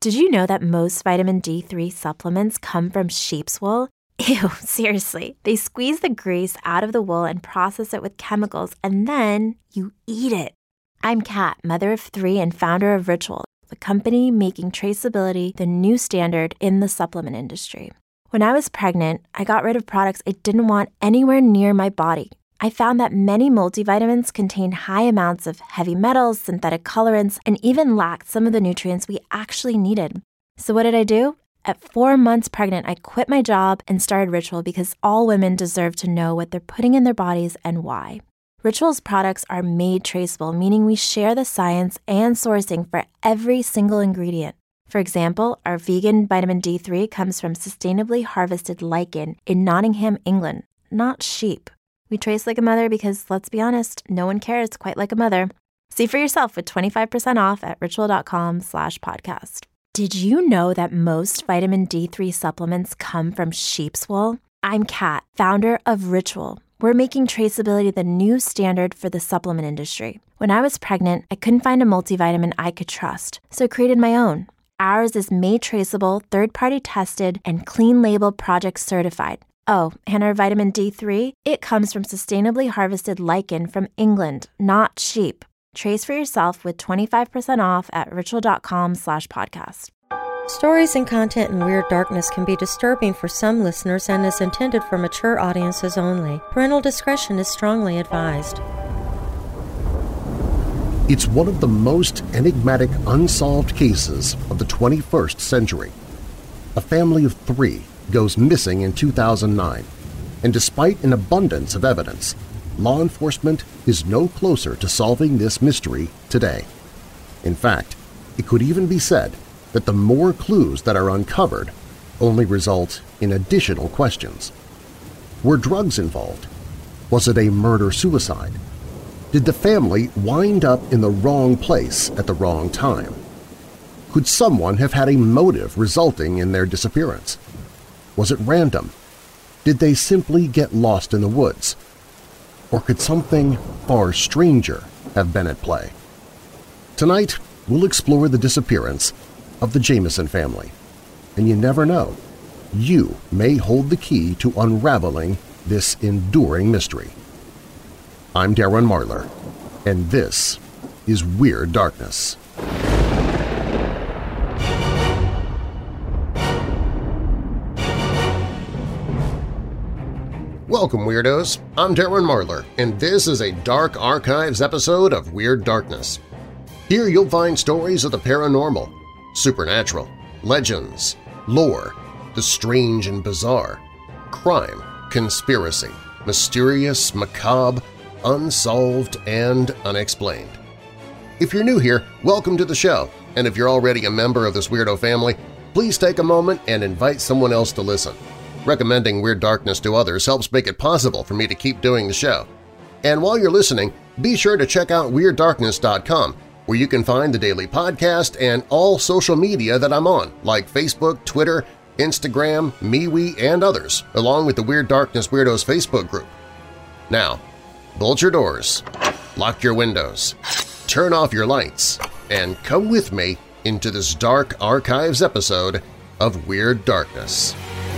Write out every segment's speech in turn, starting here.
Did you know that most vitamin D3 supplements come from sheep's wool? Ew, seriously. They squeeze the grease out of the wool and process it with chemicals, and then you eat it. I'm Kat, mother of 3 and founder of Ritual, the company making traceability the new standard in the supplement industry. When I was pregnant, I got rid of products I didn't want anywhere near my body. I found that many multivitamins contain high amounts of heavy metals, synthetic colorants, and even lacked some of the nutrients we actually needed. So what did I do? At 4 months pregnant, I quit my job and started Ritual because all women deserve to know what they're putting in their bodies and why. Ritual's products are made traceable, meaning we share the science and sourcing for every single ingredient. For example, our vegan vitamin D3 comes from sustainably harvested lichen in Nottingham, England, not sheep. We trace like a mother because, let's be honest, no one cares quite like a mother. See for yourself with 25% off at ritual.com/podcast. Did you know that most vitamin D3 supplements come from sheep's wool? I'm Kat, founder of Ritual. We're making traceability the new standard for the supplement industry. When I was pregnant, I couldn't find a multivitamin I could trust, so I created my own. Ours is made traceable, third-party tested, and clean label project certified. Oh, and our vitamin D3, it comes from sustainably harvested lichen from England, not sheep. Trace for yourself with 25% off at ritual.com/podcast. Stories and content in Weird Darkness can be disturbing for some listeners and is intended for mature audiences only. Parental discretion is strongly advised. It's one of the most enigmatic unsolved cases of the 21st century. A family of 3 goes missing in 2009, and despite an abundance of evidence, law enforcement is no closer to solving this mystery today. In fact, it could even be said that the more clues that are uncovered only result in additional questions. Were drugs involved? Was it a murder-suicide? Did the family wind up in the wrong place at the wrong time? Could someone have had a motive resulting in their disappearance? Was it random? Did they simply get lost in the woods? Or could something far stranger have been at play? Tonight, we'll explore the disappearance of the Jamison family. And you never know, you may hold the key to unraveling this enduring mystery. I'm Darren Marlar, and this is Weird Darkness. Welcome, Weirdos! I'm Darren Marlar, and this is a Dark Archives episode of Weird Darkness. Here you'll find stories of the paranormal, supernatural, legends, lore, the strange and bizarre, crime, conspiracy, mysterious, macabre, unsolved, and unexplained. If you're new here, welcome to the show, and if you're already a member of this weirdo family, please take a moment and invite someone else to listen. Recommending Weird Darkness to others helps make it possible for me to keep doing the show. And while you're listening, be sure to check out WeirdDarkness.com, where you can find the daily podcast and all social media that I'm on, like Facebook, Twitter, Instagram, MeWe, and others, along with the Weird Darkness Weirdos Facebook group. Now, bolt your doors, lock your windows, turn off your lights, and come with me into this Dark Archives episode of Weird Darkness.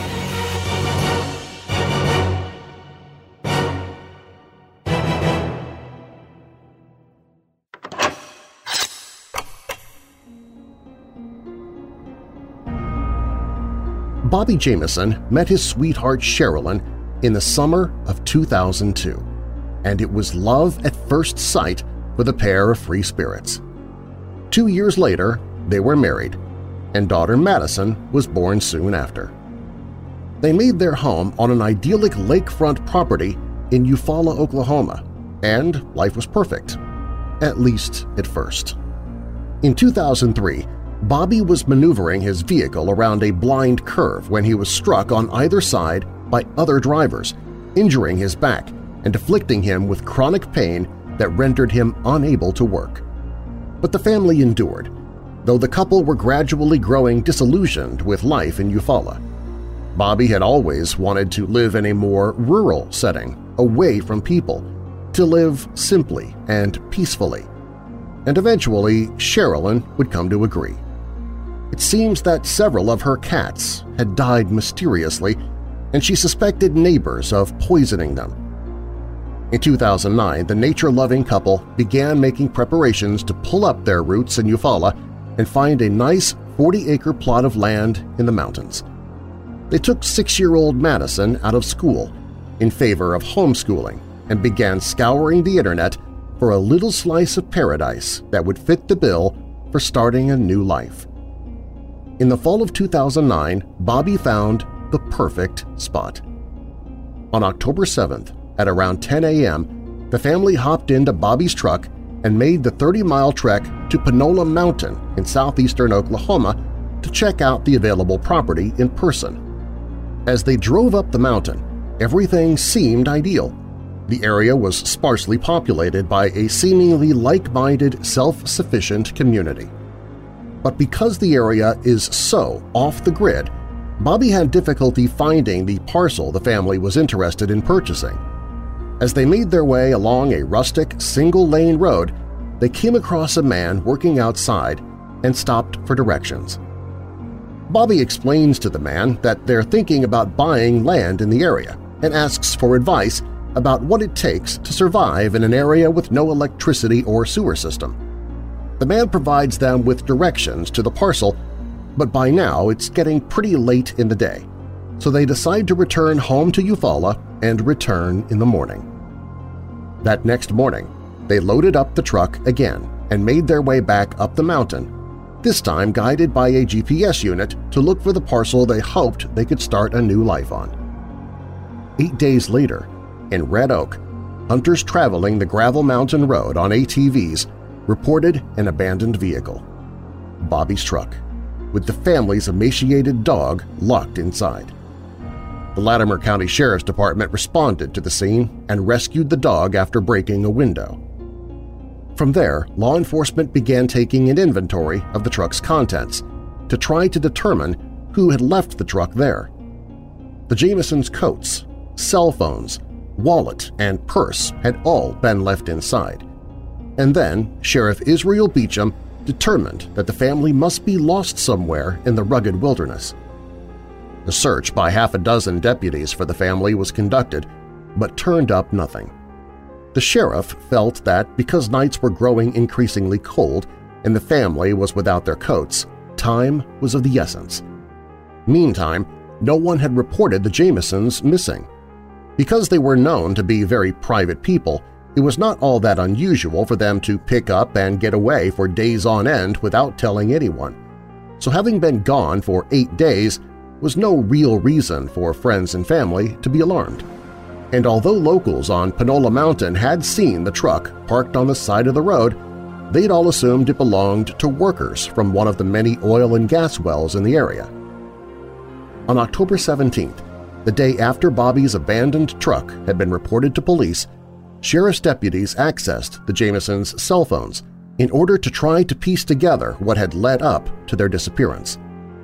Bobby Jamison met his sweetheart Sherilyn in the summer of 2002, and it was love at first sight for the pair of free spirits. 2 years later, they were married, and daughter Madison was born soon after. They made their home on an idyllic lakefront property in Eufaula, Oklahoma, and life was perfect, at least at first. In 2003, Bobby was maneuvering his vehicle around a blind curve when he was struck on either side by other drivers, injuring his back and afflicting him with chronic pain that rendered him unable to work. But the family endured, though the couple were gradually growing disillusioned with life in Eufaula. Bobby had always wanted to live in a more rural setting, away from people, to live simply and peacefully. And eventually, Sherilyn would come to agree. It seems that several of her cats had died mysteriously, and she suspected neighbors of poisoning them. In 2009, the nature-loving couple began making preparations to pull up their roots in Eufaula and find a nice 40-acre plot of land in the mountains. They took 6-year-old Madison out of school in favor of homeschooling and began scouring the internet for a little slice of paradise that would fit the bill for starting a new life. In the fall of 2009, Bobby found the perfect spot. On October 7th, at around 10 a.m., the family hopped into Bobby's truck and made the 30-mile trek to Panola Mountain in southeastern Oklahoma to check out the available property in person. As they drove up the mountain, everything seemed ideal. The area was sparsely populated by a seemingly like-minded, self-sufficient community. But because the area is so off the grid, Bobby had difficulty finding the parcel the family was interested in purchasing. As they made their way along a rustic, single-lane road, they came across a man working outside and stopped for directions. Bobby explains to the man that they're thinking about buying land in the area and asks for advice about what it takes to survive in an area with no electricity or sewer system. The man provides them with directions to the parcel, but by now it's getting pretty late in the day, so they decide to return home to Eufaula and return in the morning. That next morning, they loaded up the truck again and made their way back up the mountain, this time guided by a GPS unit to look for the parcel they hoped they could start a new life on. 8 days later, in Red Oak, hunters traveling the Gravel Mountain Road on ATVs reported an abandoned vehicle, Bobby's truck, with the family's emaciated dog locked inside. The Latimer County Sheriff's Department responded to the scene and rescued the dog after breaking a window. From there, law enforcement began taking an inventory of the truck's contents to try to determine who had left the truck there. The Jamisons' coats, cell phones, wallet, and purse had all been left inside. And then Sheriff Israel Beecham determined that the family must be lost somewhere in the rugged wilderness. A search by half a dozen deputies for the family was conducted, but turned up nothing. The sheriff felt that because nights were growing increasingly cold and the family was without their coats, time was of the essence. Meantime, no one had reported the Jamisons missing. Because they were known to be very private people, it was not all that unusual for them to pick up and get away for days on end without telling anyone. So having been gone for 8 days was no real reason for friends and family to be alarmed. And although locals on Panola Mountain had seen the truck parked on the side of the road, they'd all assumed it belonged to workers from one of the many oil and gas wells in the area. On October 17th, the day after Bobby's abandoned truck had been reported to police, sheriff's deputies accessed the Jamisons' cell phones in order to try to piece together what had led up to their disappearance.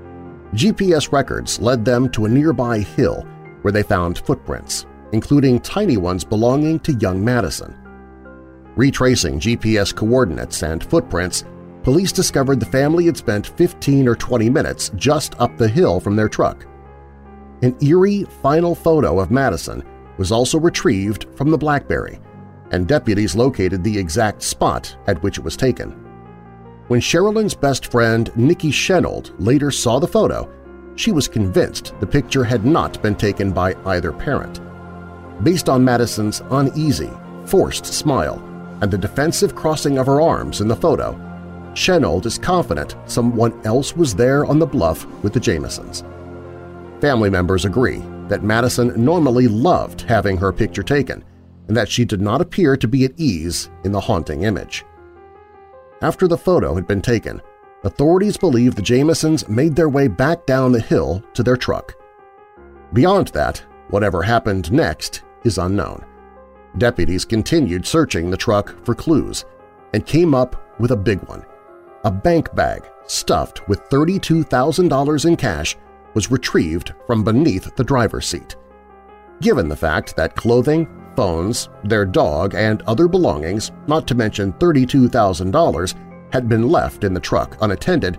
GPS records led them to a nearby hill where they found footprints, including tiny ones belonging to young Madison. Retracing GPS coordinates and footprints, police discovered the family had spent 15 or 20 minutes just up the hill from their truck. An eerie final photo of Madison was also retrieved from the BlackBerry, and deputies located the exact spot at which it was taken. When Sherilyn's best friend Nikki Shenold later saw the photo, she was convinced the picture had not been taken by either parent. Based on Madison's uneasy, forced smile and the defensive crossing of her arms in the photo, Shenold is confident someone else was there on the bluff with the Jamisons. Family members agree that Madison normally loved having her picture taken and that she did not appear to be at ease in the haunting image. After the photo had been taken, authorities believe the Jamisons made their way back down the hill to their truck. Beyond that, whatever happened next is unknown. Deputies continued searching the truck for clues and came up with a big one. A bank bag stuffed with $32,000 in cash was retrieved from beneath the driver's seat. Given the fact that clothing, phones, their dog, and other belongings, not to mention $32,000, had been left in the truck unattended,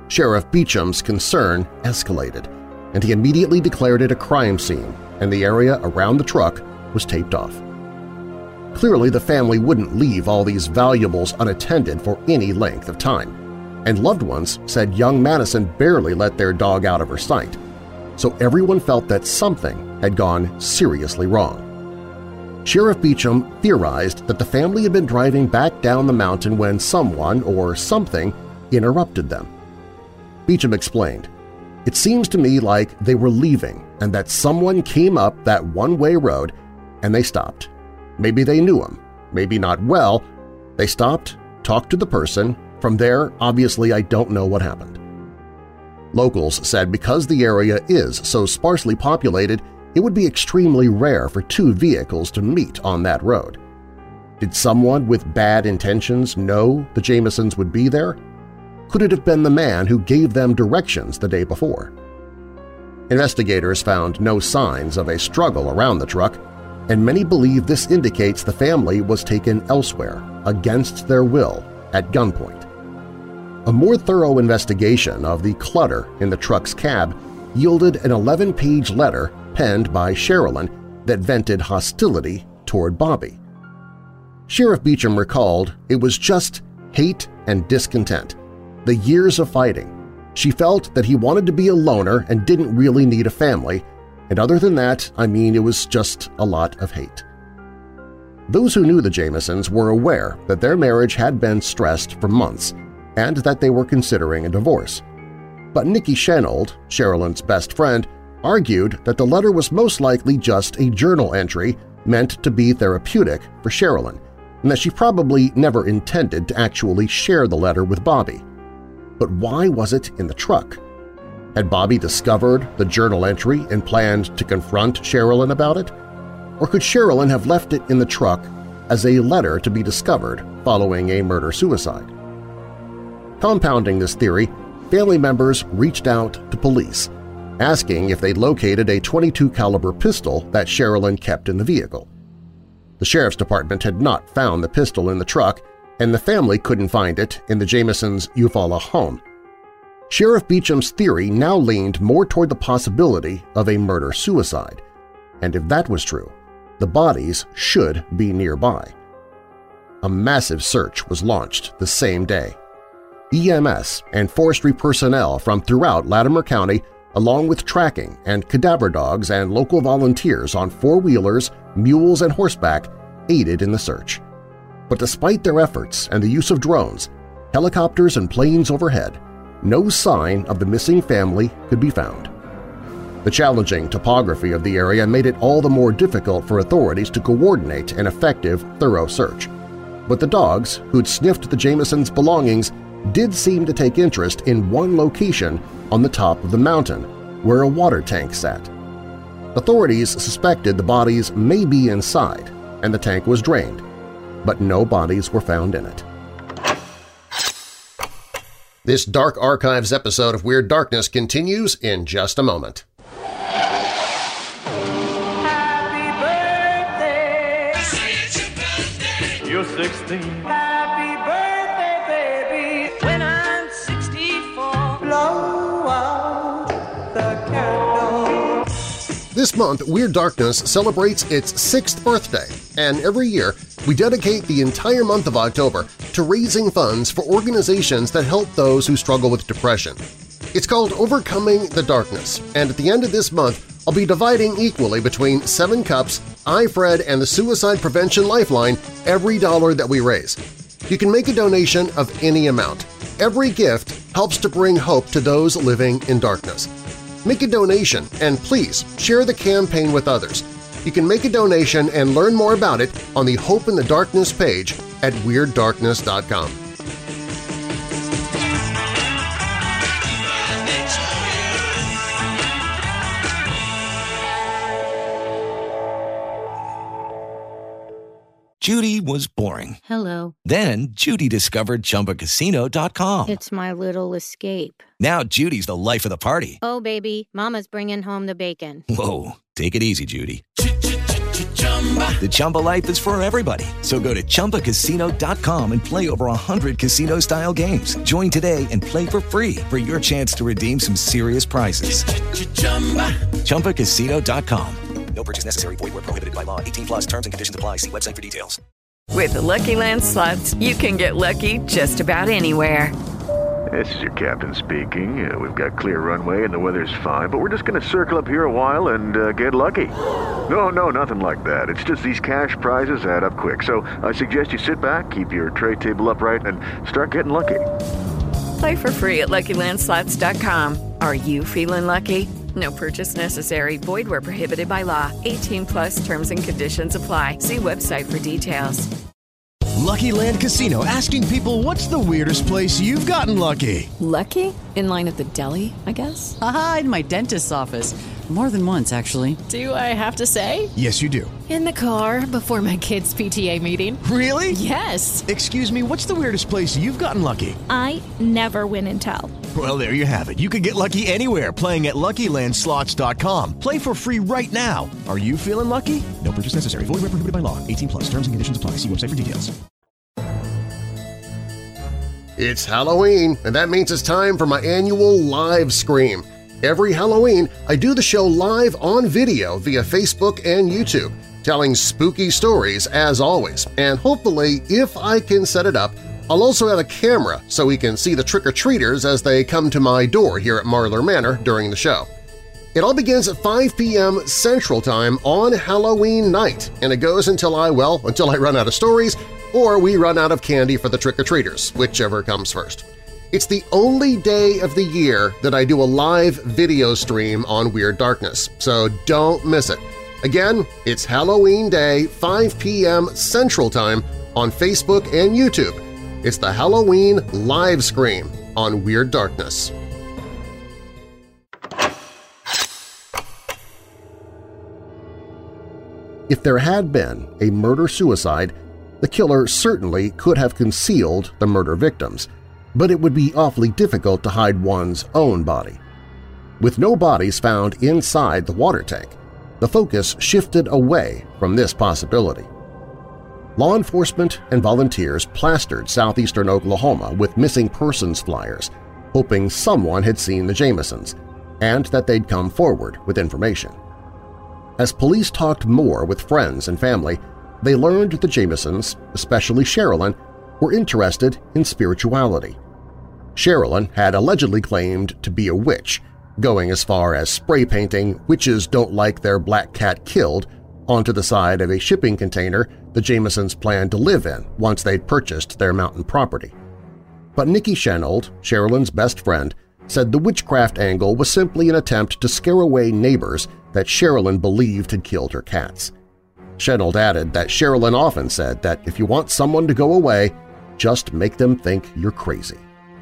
Sheriff Beecham's concern escalated, and he immediately declared it a crime scene, and the area around the truck was taped off. Clearly, the family wouldn't leave all these valuables unattended for any length of time, and loved ones said young Madison barely let their dog out of her sight, so everyone felt that something had gone seriously wrong. Sheriff Beecham theorized that the family had been driving back down the mountain when someone or something interrupted them. Beecham explained, "It seems to me like they were leaving and that someone came up that one-way road and they stopped. Maybe they knew him, maybe not well. They stopped, talked to the person. From there, obviously I don't know what happened." Locals said because the area is so sparsely populated, it would be extremely rare for two vehicles to meet on that road. Did someone with bad intentions know the Jamisons would be there? Could it have been the man who gave them directions the day before? Investigators found no signs of a struggle around the truck, and many believe this indicates the family was taken elsewhere, against their will, at gunpoint. A more thorough investigation of the clutter in the truck's cab yielded an 11-page letter penned by Sherilyn that vented hostility toward Bobby. Sheriff Beecham recalled it was just hate and discontent, the years of fighting. She felt that he wanted to be a loner and didn't really need a family, and other than that, I mean, it was just a lot of hate. Those who knew the Jamisons were aware that their marriage had been stressed for months and that they were considering a divorce. But Nikki Shenold, Sherilyn's best friend, argued that the letter was most likely just a journal entry meant to be therapeutic for Sherilyn, and that she probably never intended to actually share the letter with Bobby. But why was it in the truck? Had Bobby discovered the journal entry and planned to confront Sherilyn about it? Or could Sherilyn have left it in the truck as a letter to be discovered following a murder-suicide? Compounding this theory, family members reached out to police, asking if they'd located a .22 caliber pistol that Sherilyn kept in the vehicle. The sheriff's department had not found the pistol in the truck, and the family couldn't find it in the Jamisons' Eufaula home. Sheriff Beecham's theory now leaned more toward the possibility of a murder-suicide, and if that was true, the bodies should be nearby. A massive search was launched the same day. EMS and forestry personnel from throughout Latimer County, along with tracking and cadaver dogs and local volunteers on four-wheelers, mules, and horseback, aided in the search. But despite their efforts and the use of drones, helicopters and planes overhead, no sign of the missing family could be found. The challenging topography of the area made it all the more difficult for authorities to coordinate an effective, thorough search. But the dogs, who'd sniffed the Jamisons' belongings, did seem to take interest in one location on the top of the mountain where a water tank sat. Authorities suspected the bodies may be inside, and the tank was drained, but no bodies were found in it. This Dark Archives episode of Weird Darkness continues in just a moment. Happy birthday! It's your birthday! You're 16. Happy birthday, baby! When I'm 64, blow out the candle. This month, Weird Darkness celebrates its 6th birthday, and every year we dedicate the entire month of October to raising funds for organizations that help those who struggle with depression. It's called Overcoming the Darkness, and at the end of this month, I'll be dividing equally between 7 Cups, iFred, and the Suicide Prevention Lifeline every dollar that we raise. You can make a donation of any amount. Every gift helps to bring hope to those living in darkness. Make a donation and please share the campaign with others. You can make a donation and learn more about it on the Hope in the Darkness page at WeirdDarkness.com. Judy was boring. Hello. Then Judy discovered ChumbaCasino.com. It's my little escape. Now Judy's the life of the party. Oh, baby, mama's bringing home the bacon. Whoa, take it easy, Judy. The Chumba life is for everybody. So go to ChumbaCasino.com and play over 100 casino-style games. Join today and play for free for your chance to redeem some serious prizes. ChumbaCasino.com. No purchase necessary. Void where prohibited by law. 18+ terms and conditions apply. See website for details. With the Lucky Land Slots, you can get lucky just about anywhere. This is your captain speaking. We've got clear runway and the weather's fine, but we're just going to circle up here a while and get lucky. No, nothing like that. It's just these cash prizes add up quick. So I suggest you sit back, keep your tray table upright, and start getting lucky. Play for free at LuckyLandSlots.com. Are you feeling lucky? No purchase necessary. Void where prohibited by law. 18+ terms and conditions apply. See website for details. Lucky Land Casino, asking people, what's the weirdest place you've gotten lucky? Lucky? In line at the deli, I guess? Aha, in my dentist's office. More than once, actually. Do I have to say? Yes, you do. In the car before my kids' PTA meeting. Really? Yes. Excuse me, what's the weirdest place you've gotten lucky? I never win and tell. Well, there you have it. You can get lucky anywhere, playing at LuckyLandSlots.com. Play for free right now. Are you feeling lucky? No purchase necessary. Void where prohibited by law. 18+ terms and conditions apply. See website for details. It's Halloween, and that means it's time for my annual Live Scream. Every Halloween, I do the show live on video via Facebook and YouTube, telling spooky stories as always, and hopefully, if I can set it up, I'll also have a camera so we can see the trick-or-treaters as they come to my door here at Marlar Manor during the show. It all begins at 5 p.m. Central Time on Halloween night, and it goes until I run out of stories or we run out of candy for the trick-or-treaters, whichever comes first. It's the only day of the year that I do a live video stream on Weird Darkness, so don't miss it. Again, it's Halloween Day, 5 p.m. Central Time on Facebook and YouTube. It's the Halloween Live Scream on Weird Darkness. If there had been a murder-suicide, the killer certainly could have concealed the murder victims, but it would be awfully difficult to hide one's own body. With no bodies found inside the water tank, the focus shifted away from this possibility. Law enforcement and volunteers plastered southeastern Oklahoma with missing persons flyers, hoping someone had seen the Jamisons and that they'd come forward with information. As police talked more with friends and family, they learned the Jamisons, especially Sherilyn, were interested in spirituality. Sherilyn had allegedly claimed to be a witch, going as far as spray painting "Witches don't like their black cat killed" onto the side of a shipping container the Jamisons planned to live in once they'd purchased their mountain property. But Nikki Shenold, Sherilyn's best friend, said the witchcraft angle was simply an attempt to scare away neighbors that Sherilyn believed had killed her cats. Shenold added that Sherilyn often said that if you want someone to go away, just make them think you're crazy.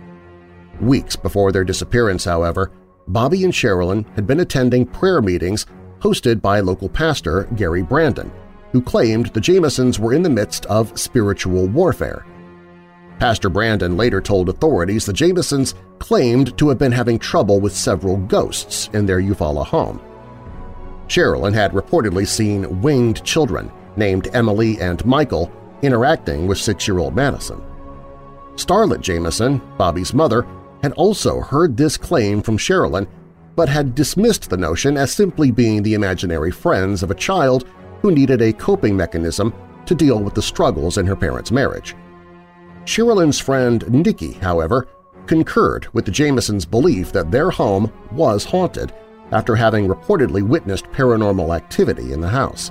Weeks before their disappearance, however, Bobby and Sherilyn had been attending prayer meetings hosted by local pastor Gary Brandon, who claimed the Jamisons were in the midst of spiritual warfare. Pastor Brandon later told authorities the Jamisons claimed to have been having trouble with several ghosts in their Eufaula home. Sherilyn had reportedly seen winged children named Emily and Michael interacting with 6-year-old Madison. Starlet Jamison, Bobby's mother, had also heard this claim from Sherilyn but had dismissed the notion as simply being the imaginary friends of a child who needed a coping mechanism to deal with the struggles in her parents' marriage. Sherilyn's friend Nikki, however, concurred with the Jamisons' belief that their home was haunted after having reportedly witnessed paranormal activity in the house.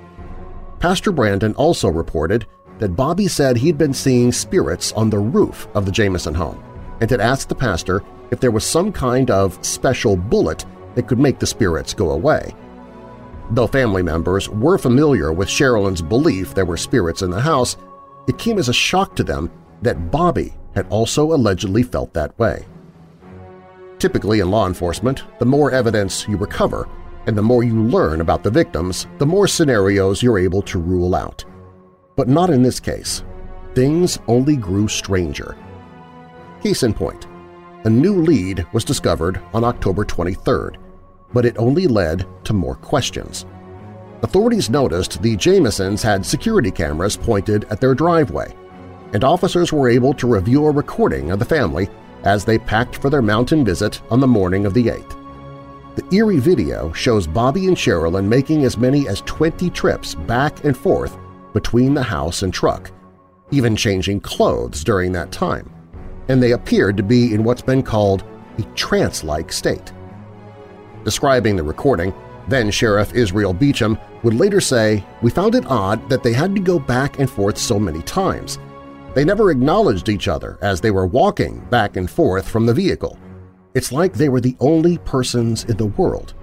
Pastor Brandon also reported that Bobby said he'd been seeing spirits on the roof of the Jamison home and had asked the pastor if there was some kind of special bullet that could make the spirits go away. Though family members were familiar with Sherilyn's belief there were spirits in the house, it came as a shock to them that Bobby had also allegedly felt that way. Typically in law enforcement, the more evidence you recover and the more you learn about the victims, the more scenarios you're able to rule out. But not in this case. Things only grew stranger. Case in point, a new lead was discovered on October 23rd, but it only led to more questions. authorities noticed the Jamisons had security cameras pointed at their driveway, and officers were able to review a recording of the family as they packed for their mountain visit on the morning of the 8th. The eerie video shows Bobby and Sherilyn making as many as 20 trips back and forth between the house and truck, even changing clothes during that time, and they appeared to be in what's been called a trance-like state. Describing the recording, then-Sheriff Israel Beecham would later say, "We found it odd that they had to go back and forth so many times. They never acknowledged each other as they were walking back and forth from the vehicle. It's like they were the only persons in the world."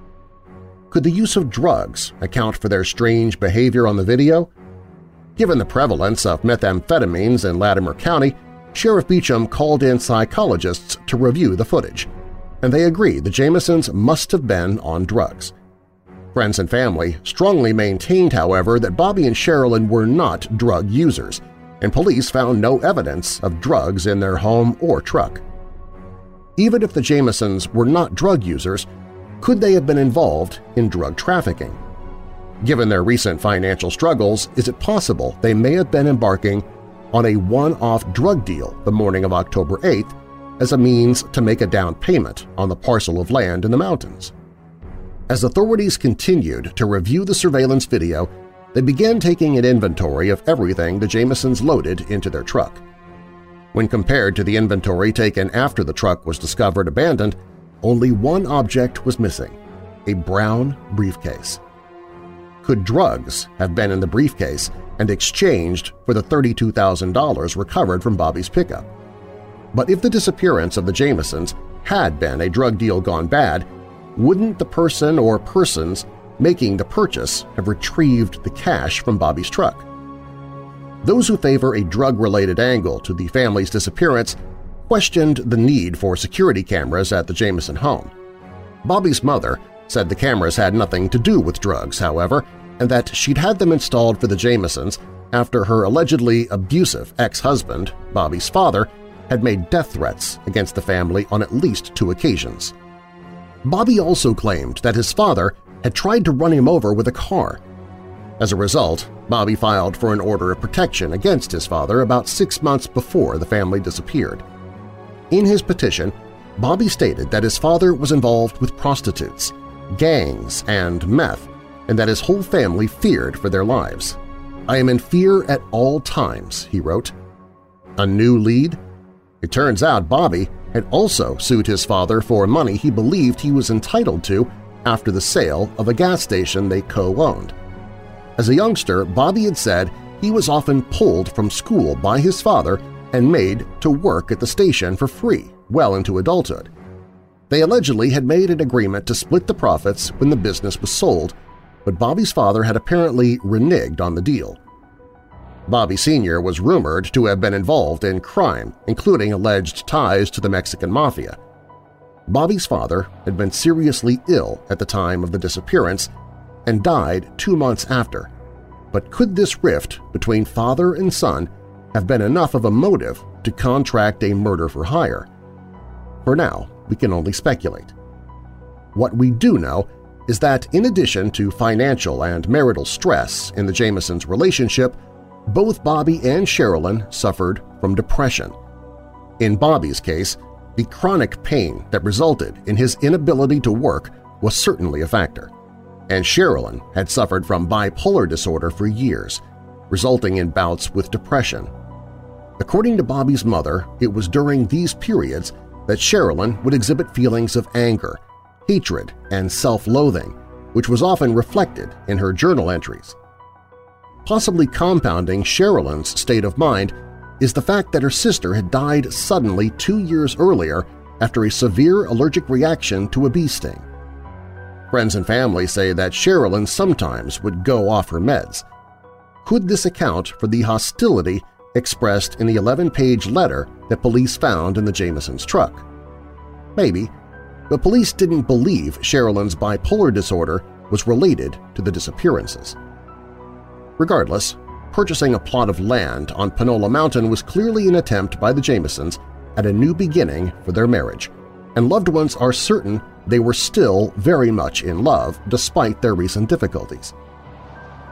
Could the use of drugs account for their strange behavior on the video? Given the prevalence of methamphetamines in Latimer County, Sheriff Beecham called in psychologists to review the footage, and they agreed the Jamisons must have been on drugs. Friends and family strongly maintained, however, that Bobby and Sherilyn were not drug users, and police found no evidence of drugs in their home or truck. Even if the Jamisons were not drug users, could they have been involved in drug trafficking? Given their recent financial struggles, is it possible they may have been embarking on a one-off drug deal the morning of October 8th as a means to make a down payment on the parcel of land in the mountains? As authorities continued to review the surveillance video, they began taking an inventory of everything the Jamisons loaded into their truck. When compared to the inventory taken after the truck was discovered abandoned, only one object was missing – a brown briefcase. Could drugs have been in the briefcase and exchanged for the $32,000 recovered from Bobby's pickup? But if the disappearance of the Jamisons had been a drug deal gone bad, wouldn't the person or persons making the purchase have retrieved the cash from Bobby's truck? Those who favor a drug-related angle to the family's disappearance questioned the need for security cameras at the Jamison home. Bobby's mother said the cameras had nothing to do with drugs, however, and that she'd had them installed for the Jamisons after her allegedly abusive ex-husband, Bobby's father, had made death threats against the family on at least 2 occasions. Bobby also claimed that his father had tried to run him over with a car. As a result, Bobby filed for an order of protection against his father about 6 months before the family disappeared. In his petition, Bobby stated that his father was involved with prostitutes, gangs, and meth, and that his whole family feared for their lives. "I am in fear at all times," he wrote. A new lead? It turns out Bobby had also sued his father for money he believed he was entitled to after the sale of a gas station they co-owned. As a youngster, Bobby had said he was often pulled from school by his father and made to work at the station for free well into adulthood. They allegedly had made an agreement to split the profits when the business was sold, but Bobby's father had apparently reneged on the deal. Bobby Sr. was rumored to have been involved in crime, including alleged ties to the Mexican Mafia. Bobby's father had been seriously ill at the time of the disappearance and died 2 months after, but could this rift between father and son have been enough of a motive to contract a murder for hire? For now, we can only speculate. What we do know is that in addition to financial and marital stress in the Jamisons' relationship, both Bobby and Sherilyn suffered from depression. In Bobby's case, the chronic pain that resulted in his inability to work was certainly a factor, and Sherilyn had suffered from bipolar disorder for years, resulting in bouts with depression. According to Bobby's mother, it was during these periods that Sherilyn would exhibit feelings of anger, hatred, and self-loathing, which was often reflected in her journal entries. Possibly compounding Sherilyn's state of mind is the fact that her sister had died suddenly 2 years earlier after a severe allergic reaction to a bee sting. Friends and family say that Sherilyn sometimes would go off her meds. Could this account for the hostility expressed in the 11-page letter that police found in the Jamisons' truck? Maybe, but police didn't believe Sherilyn's bipolar disorder was related to the disappearances. Regardless, purchasing a plot of land on Panola Mountain was clearly an attempt by the Jamisons at a new beginning for their marriage, and loved ones are certain they were still very much in love despite their recent difficulties.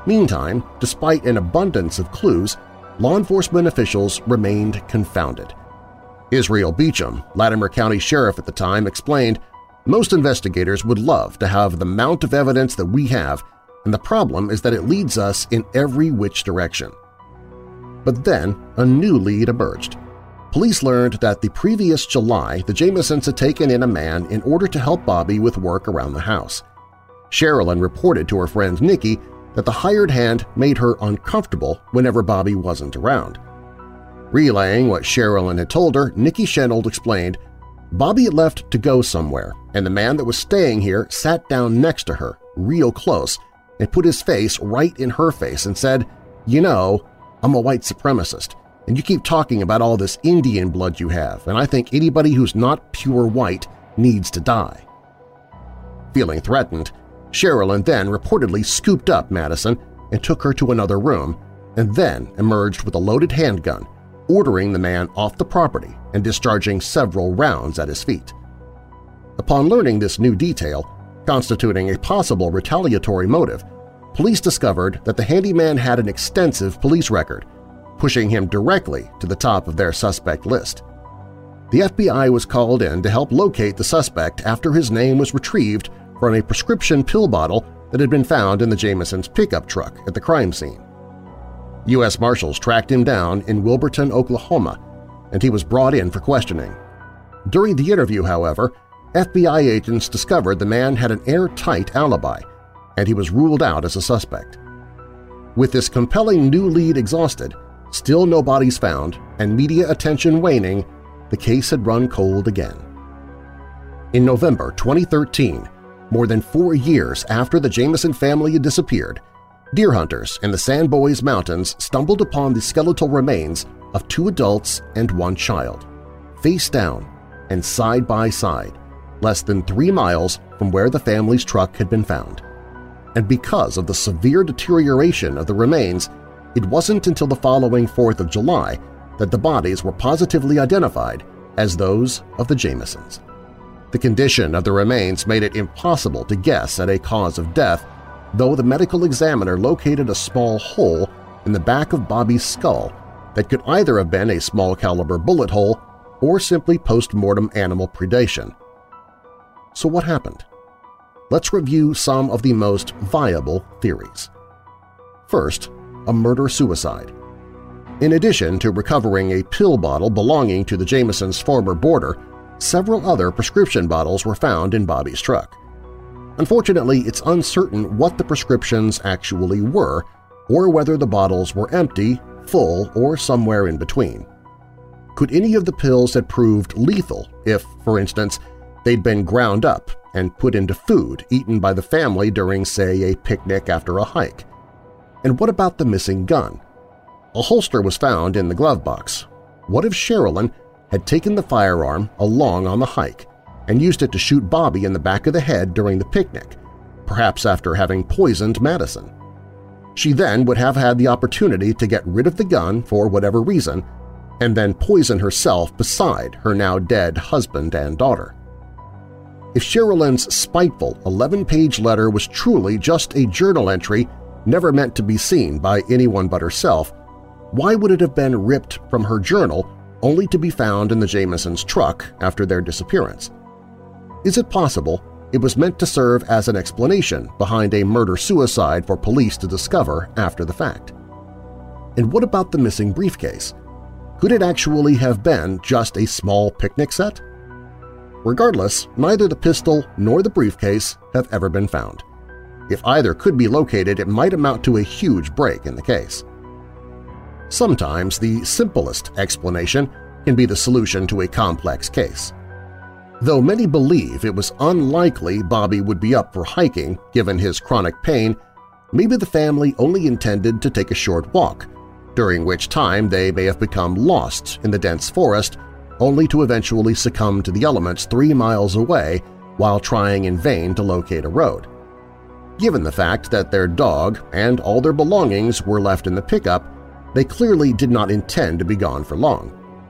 Meantime, despite an abundance of clues, law enforcement officials remained confounded. Israel Beecham, Latimer County Sheriff at the time, explained, "Most investigators would love to have the amount of evidence that we have, and the problem is that it leads us in every which direction." But then a new lead emerged. Police learned that the previous July the Jamisons had taken in a man in order to help Bobby with work around the house. Sherilyn reported to her friend Nikki that the hired hand made her uncomfortable whenever Bobby wasn't around. Relaying what Sherilyn had told her, Nikki Shenold explained, "Bobby had left to go somewhere, and the man that was staying here sat down next to her, real close, and put his face right in her face and said, 'You know, I'm a white supremacist, and you keep talking about all this Indian blood you have, and I think anybody who's not pure white needs to die.'" Feeling threatened, Sherilyn then reportedly scooped up Madison and took her to another room, and then emerged with a loaded handgun, ordering the man off the property and discharging several rounds at his feet. Upon learning this new detail, constituting a possible retaliatory motive, police discovered that the handyman had an extensive police record, pushing him directly to the top of their suspect list. The FBI was called in to help locate the suspect after his name was retrieved from a prescription pill bottle that had been found in the Jamisons' pickup truck at the crime scene. U.S. Marshals tracked him down in Wilburton, Oklahoma, and he was brought in for questioning. During the interview, however, FBI agents discovered the man had an airtight alibi, and he was ruled out as a suspect. With this compelling new lead exhausted, still no bodies found, and media attention waning, the case had run cold again. In November 2013, more than 4 years after the Jamison family had disappeared, deer hunters in the Sandboys Mountains stumbled upon the skeletal remains of 2 adults and 1 child, face down and side by side, less than 3 miles from where the family's truck had been found. And because of the severe deterioration of the remains, it wasn't until the following 4th of July that the bodies were positively identified as those of the Jamisons. The condition of the remains made it impossible to guess at a cause of death, though the medical examiner located a small hole in the back of Bobby's skull that could either have been a small-caliber bullet hole or simply post-mortem animal predation. So what happened? Let's review some of the most viable theories. First, a murder-suicide. In addition to recovering a pill bottle belonging to the Jamisons' former boarder, several other prescription bottles were found in Bobby's truck. Unfortunately, it's uncertain what the prescriptions actually were or whether the bottles were empty, full, or somewhere in between. Could any of the pills have proved lethal if, for instance, they'd been ground up and put into food eaten by the family during, say, a picnic after a hike? And what about the missing gun? A holster was found in the glove box. What if Sherilyn had taken the firearm along on the hike and used it to shoot Bobby in the back of the head during the picnic, perhaps after having poisoned Madison? She then would have had the opportunity to get rid of the gun for whatever reason and then poison herself beside her now-dead husband and daughter. If Sherilyn's spiteful 11-page letter was truly just a journal entry never meant to be seen by anyone but herself, why would it have been ripped from her journal only to be found in the Jamisons' truck after their disappearance? Is it possible it was meant to serve as an explanation behind a murder-suicide for police to discover after the fact? And what about the missing briefcase? Could it actually have been just a small picnic set? Regardless, neither the pistol nor the briefcase have ever been found. If either could be located, it might amount to a huge break in the case. Sometimes the simplest explanation can be the solution to a complex case. Though many believe it was unlikely Bobby would be up for hiking given his chronic pain, maybe the family only intended to take a short walk, during which time they may have become lost in the dense forest only to eventually succumb to the elements 3 miles away while trying in vain to locate a road. Given the fact that their dog and all their belongings were left in the pickup, they clearly did not intend to be gone for long.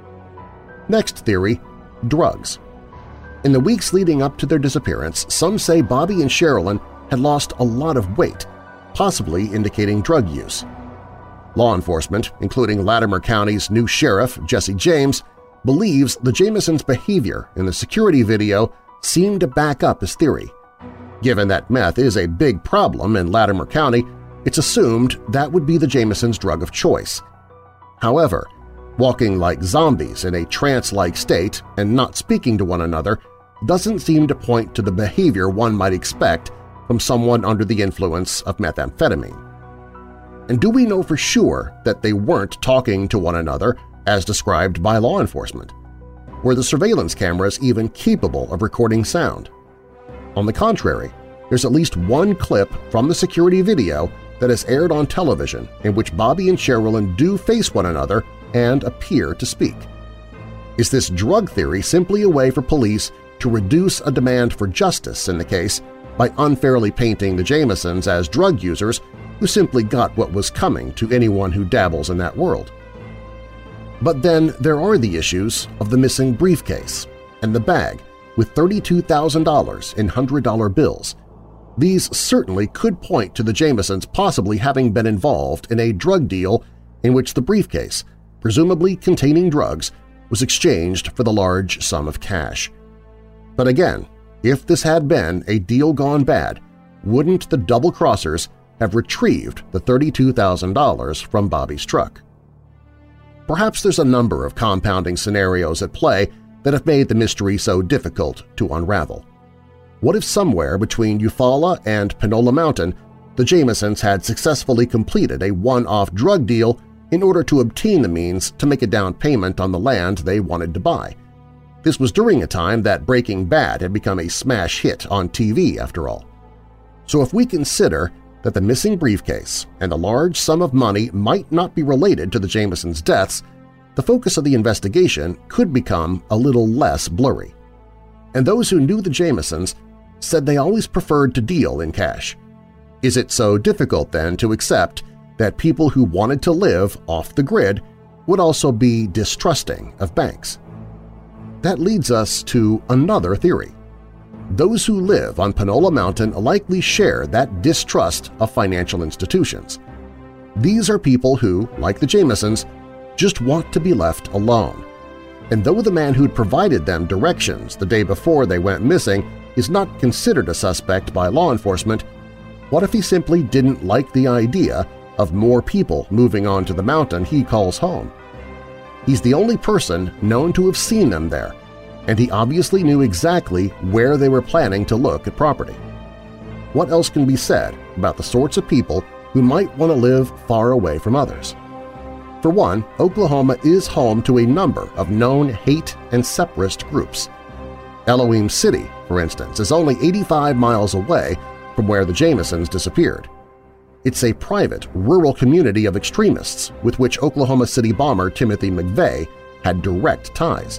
Next theory, drugs. In the weeks leading up to their disappearance, some say Bobby and Sherilyn had lost a lot of weight, possibly indicating drug use. Law enforcement, including Latimer County's new sheriff, Jesse James, believes the Jamisons' behavior in the security video seemed to back up his theory. Given that meth is a big problem in Latimer County, it's assumed that would be the Jamisons' drug of choice. However, walking like zombies in a trance-like state and not speaking to one another doesn't seem to point to the behavior one might expect from someone under the influence of methamphetamine. And do we know for sure that they weren't talking to one another as described by law enforcement? Were the surveillance cameras even capable of recording sound? On the contrary, there's at least one clip from the security video that is aired on television in which Bobby and Sherilyn do face one another and appear to speak. Is this drug theory simply a way for police to reduce a demand for justice in the case by unfairly painting the Jamisons as drug users who simply got what was coming to anyone who dabbles in that world? But then there are the issues of the missing briefcase and the bag with $32,000 in $100 bills. These certainly could point to the Jamisons possibly having been involved in a drug deal in which the briefcase, presumably containing drugs, was exchanged for the large sum of cash. But again, if this had been a deal gone bad, wouldn't the double-crossers have retrieved the $32,000 from Bobby's truck? Perhaps there's a number of compounding scenarios at play that have made the mystery so difficult to unravel. What if somewhere between Eufaula and Panola Mountain the Jamisons had successfully completed a one-off drug deal in order to obtain the means to make a down payment on the land they wanted to buy? This was during a time that Breaking Bad had become a smash hit on TV, after all. So if we consider that the missing briefcase and the large sum of money might not be related to the Jamisons' deaths, the focus of the investigation could become a little less blurry. And those who knew the Jamisons said they always preferred to deal in cash. Is it so difficult then to accept that people who wanted to live off the grid would also be distrusting of banks? That leads us to another theory. Those who live on Panola Mountain likely share that distrust of financial institutions. These are people who, like the Jamisons, just want to be left alone. And though the man who'd provided them directions the day before they went missing is not considered a suspect by law enforcement, what if he simply didn't like the idea of more people moving on to the mountain he calls home? He's the only person known to have seen them there, and he obviously knew exactly where they were planning to look at property. What else can be said about the sorts of people who might want to live far away from others? For one, Oklahoma is home to a number of known hate and separatist groups. Elohim City, for instance, is only 85 miles away from where the Jamisons disappeared. It's a private, rural community of extremists with which Oklahoma City bomber Timothy McVeigh had direct ties.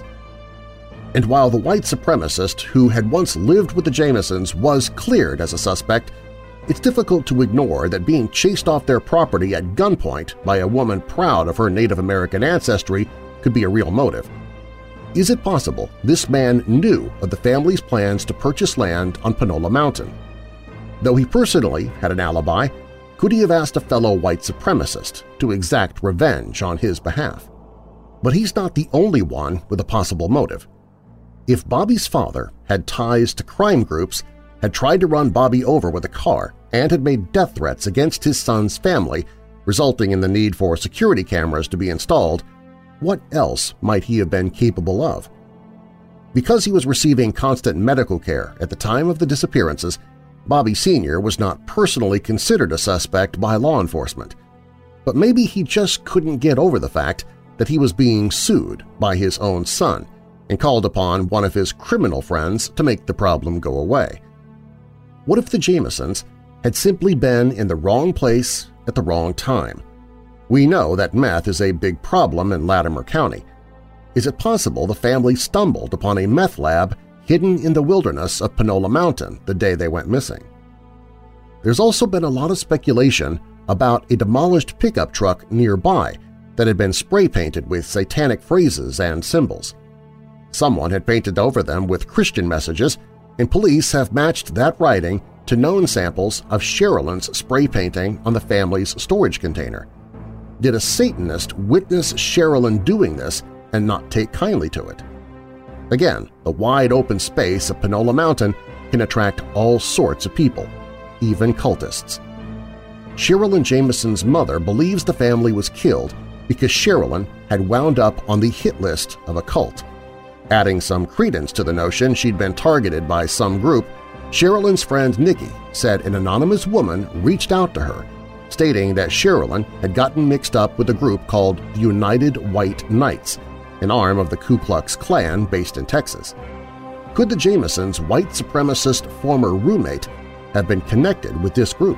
And while the white supremacist who had once lived with the Jamisons was cleared as a suspect, it's difficult to ignore that being chased off their property at gunpoint by a woman proud of her Native American ancestry could be a real motive. Is it possible this man knew of the family's plans to purchase land on Panola Mountain? Though he personally had an alibi, could he have asked a fellow white supremacist to exact revenge on his behalf? But he's not the only one with a possible motive. If Bobby's father had ties to crime groups, had tried to run Bobby over with a car, and had made death threats against his son's family, resulting in the need for security cameras to be installed, what else might he have been capable of? Because he was receiving constant medical care at the time of the disappearances, Bobby Sr. was not personally considered a suspect by law enforcement. But maybe he just couldn't get over the fact that he was being sued by his own son and called upon one of his criminal friends to make the problem go away. What if the Jamisons had simply been in the wrong place at the wrong time? We know that meth is a big problem in Latimer County. Is it possible the family stumbled upon a meth lab hidden in the wilderness of Panola Mountain the day they went missing? There's also been a lot of speculation about a demolished pickup truck nearby that had been spray-painted with satanic phrases and symbols. Someone had painted over them with Christian messages, and police have matched that writing to known samples of Sherilyn's spray painting on the family's storage container. Did a Satanist witness Sherilyn doing this and not take kindly to it? Again, the wide open space of Panola Mountain can attract all sorts of people, even cultists. Sherilyn Jameson's mother believes the family was killed because Sherilyn had wound up on the hit list of a cult. Adding some credence to the notion she'd been targeted by some group, Sherilyn's friend Nikki said an anonymous woman reached out to her, stating that Sherilyn had gotten mixed up with a group called the United White Knights, an arm of the Ku Klux Klan based in Texas. Could the Jamesons' white supremacist former roommate have been connected with this group?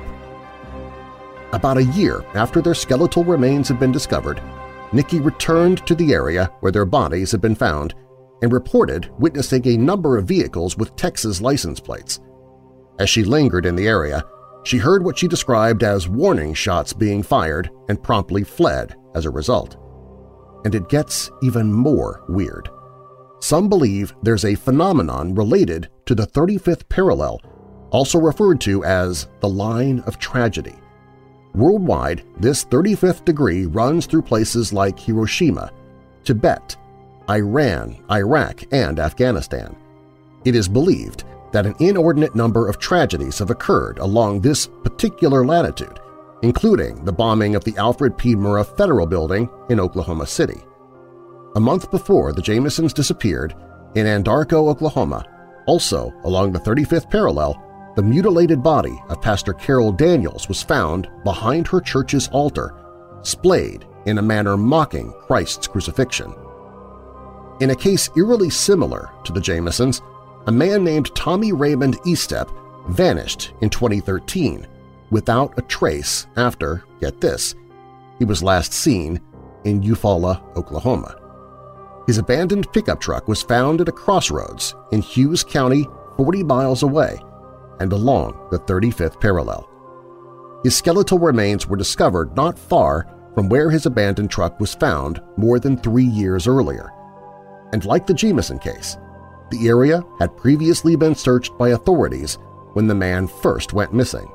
About a year after their skeletal remains had been discovered, Nikki returned to the area where their bodies had been found and reported witnessing a number of vehicles with Texas license plates. As she lingered in the area, she heard what she described as warning shots being fired and promptly fled as a result. And it gets even more weird. Some believe there's a phenomenon related to the 35th parallel, also referred to as the line of tragedy. Worldwide, this 35th degree runs through places like Hiroshima, Tibet, Iran, Iraq, and Afghanistan. It is believed that an inordinate number of tragedies have occurred along this particular latitude, including the bombing of the Alfred P. Murrah Federal Building in Oklahoma City. A month before the Jamesons disappeared, in Anadarko, Oklahoma, also along the 35th parallel, the mutilated body of Pastor Carol Daniels was found behind her church's altar, splayed in a manner mocking Christ's crucifixion. In a case eerily similar to the Jamesons, a man named Tommy Raymond Estep vanished in 2013 without a trace after, get this, he was last seen in Eufaula, Oklahoma. His abandoned pickup truck was found at a crossroads in Hughes County 40 miles away and along the 35th parallel. His skeletal remains were discovered not far from where his abandoned truck was found more than 3 years earlier. And like the Jameson case, the area had previously been searched by authorities when the man first went missing.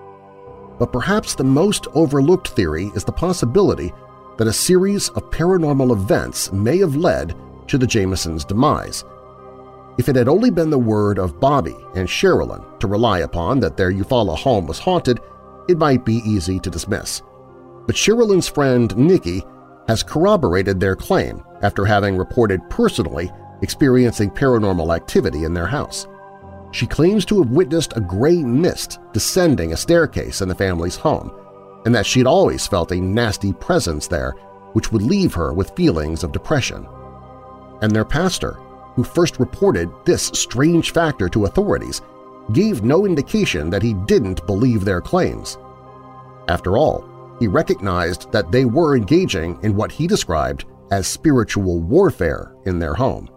But perhaps the most overlooked theory is the possibility that a series of paranormal events may have led to the Jamesons' demise. If it had only been the word of Bobby and Sherilyn to rely upon that their Eufaula home was haunted, it might be easy to dismiss. But Sherilyn's friend Nikki has corroborated their claim after having reported personally experiencing paranormal activity in their house. She claims to have witnessed a gray mist descending a staircase in the family's home, and that she'd always felt a nasty presence there which would leave her with feelings of depression. And their pastor, who first reported this strange factor to authorities, gave no indication that he didn't believe their claims. After all, he recognized that they were engaging in what he described as spiritual warfare in their home.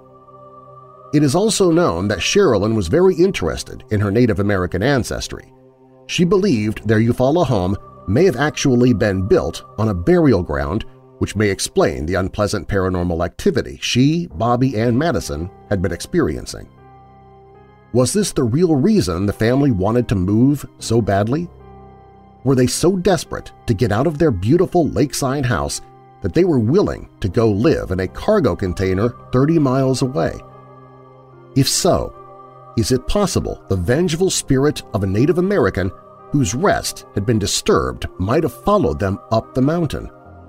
It is also known that Sherilyn was very interested in her Native American ancestry. She believed their Eufaula home may have actually been built on a burial ground, which may explain the unpleasant paranormal activity she, Bobby, and Madison had been experiencing. Was this the real reason the family wanted to move so badly? Were they so desperate to get out of their beautiful lakeside house that they were willing to go live in a cargo container 30 miles away? If so, is it possible the vengeful spirit of a Native American whose rest had been disturbed might have followed them up the mountain?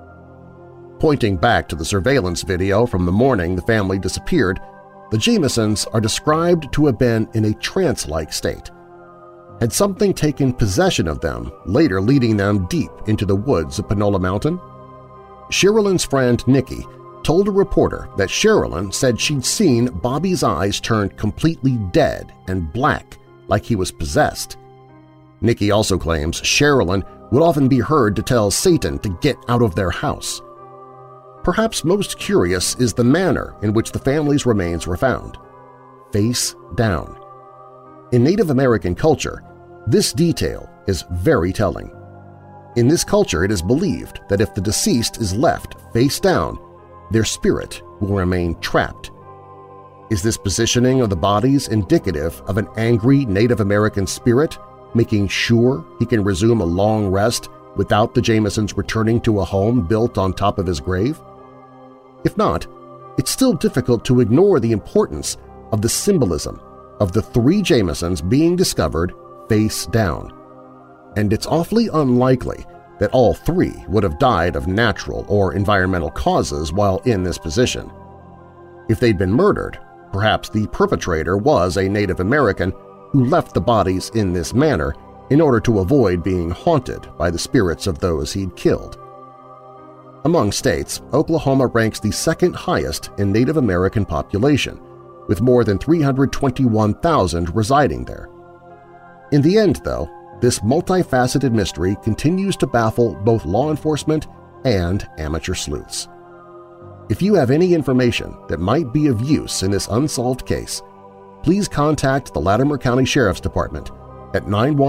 Pointing back to the surveillance video from the morning the family disappeared, the Jamesons are described to have been in a trance-like state. Had something taken possession of them, later leading them deep into the woods of Panola Mountain? Sherilyn's friend Nikki told a reporter that Sherilyn said she'd seen Bobby's eyes turn completely dead and black, like he was possessed. Nikki also claims Sherilyn would often be heard to tell Satan to get out of their house. Perhaps most curious is the manner in which the family's remains were found – face down. In Native American culture, this detail is very telling. In this culture, it is believed that if the deceased is left face down, their spirit will remain trapped. Is this positioning of the bodies indicative of an angry Native American spirit making sure he can resume a long rest without the Jamesons returning to a home built on top of his grave? If not, it's still difficult to ignore the importance of the symbolism of the 3 Jamesons being discovered face down. And it's awfully unlikely that all 3 would have died of natural or environmental causes while in this position. If they'd been murdered, perhaps the perpetrator was a Native American who left the bodies in this manner in order to avoid being haunted by the spirits of those he'd killed. Among states, Oklahoma ranks the 2nd highest in Native American population, with more than 321,000 residing there. In the end, though, this multifaceted mystery continues to baffle both law enforcement and amateur sleuths. If you have any information that might be of use in this unsolved case, please contact the Latimer County Sheriff's Department at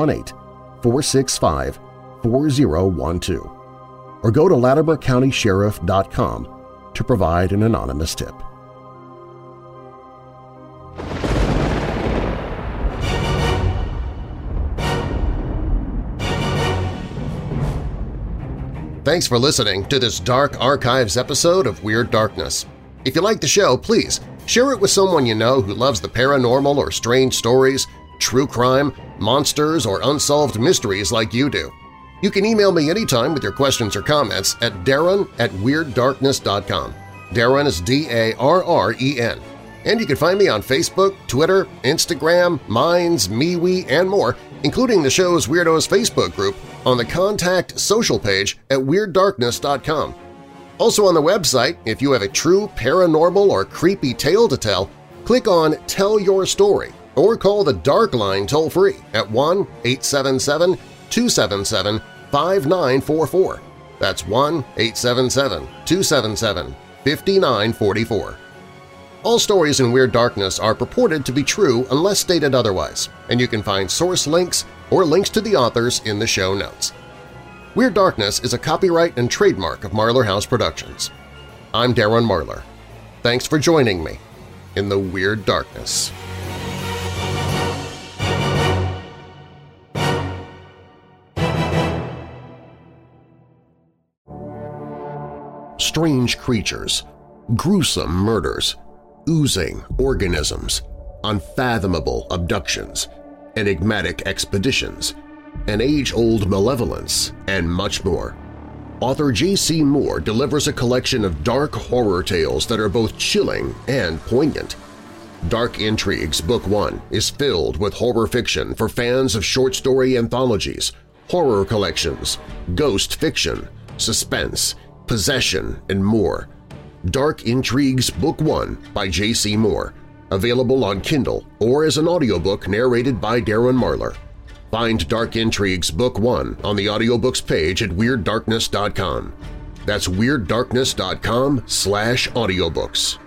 918-465-4012 or go to latimercountysheriff.com to provide an anonymous tip. Thanks for listening to this Dark Archives episode of Weird Darkness. If you like the show, please share it with someone you know who loves the paranormal or strange stories, true crime, monsters, or unsolved mysteries like you do. You can email me anytime with your questions or comments at darren@weirddarkness.com. Darren is D-A-R-R-E-N. And you can find me on Facebook, Twitter, Instagram, Minds, MeWe, and more, including the show's Weirdos Facebook group on the Contact Social page at WeirdDarkness.com. Also on the website, if you have a true paranormal or creepy tale to tell, click on Tell Your Story or call the Dark Line toll-free at 1-877-277-5944. That's 1-877-277-5944. All stories in Weird Darkness are purported to be true unless stated otherwise, and you can find source links or links to the authors in the show notes. Weird Darkness is a copyright and trademark of Marlar House Productions. I'm Darren Marlar. Thanks for joining me in the Weird Darkness. Strange creatures, gruesome murders, oozing organisms, unfathomable abductions, enigmatic expeditions, an age-old malevolence, and much more. Author J.C. Moore delivers a collection of dark horror tales that are both chilling and poignant. Dark Intrigues Book 1 is filled with horror fiction for fans of short story anthologies, horror collections, ghost fiction, suspense, possession, and more. Dark Intrigues Book 1 by J.C. Moore, available on Kindle or as an audiobook narrated by Darren Marlar. Find Dark Intrigues Book 1 on the audiobooks page at WeirdDarkness.com. That's WeirdDarkness.com/audiobooks.